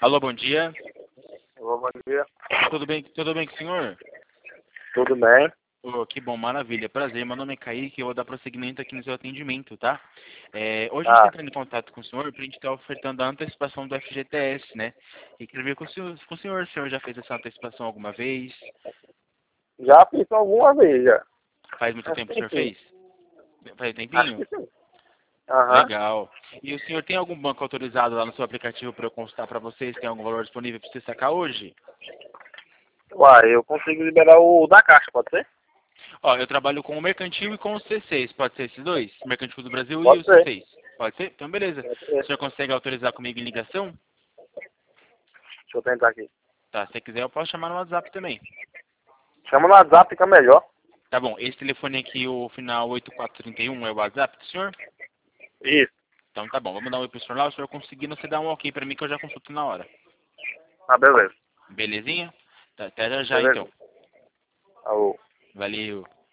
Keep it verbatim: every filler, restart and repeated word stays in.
Alô, bom dia. Alô, bom dia. Tudo bem, tudo bem com o senhor? Tudo bem? Oh, que bom, maravilha. Prazer, meu nome é Kaique, eu vou dar prosseguimento aqui no seu atendimento, tá? É, hoje a gente está Ah, entrando em contato com o senhor para a gente estar ofertando a antecipação do F G T S, né? E queria ver com o senhor, com o senhor, o senhor já fez essa antecipação alguma vez? já fiz alguma vez, já. Faz muito Acho tempo que o que senhor sim. fez? Faz um Acho tempinho? que sim. Aham. Legal. E o senhor tem algum banco autorizado lá no seu aplicativo para eu consultar para vocês? Tem algum valor disponível para você sacar hoje? Uai, eu consigo liberar o da Caixa, pode ser? Ó, eu trabalho com o mercantil e com o C seis. Pode ser esses dois? O mercantil do Brasil e Pode o C ser. seis. Pode ser? Então, beleza. Pode O ser. senhor consegue autorizar comigo em ligação? Deixa eu tentar aqui. Tá, se você quiser eu posso chamar no WhatsApp também. Chama no WhatsApp, fica melhor. Tá bom, esse telefone aqui, o final oito quatro três um, é o WhatsApp do senhor? Isso. Então tá bom, vamos dar um oi pro senhor lá. O senhor conseguindo, você dá um ok pra mim que eu já consulto na hora. Ah, beleza. Belezinha? Tá, até já já Beleza. então. Alô. Valeu.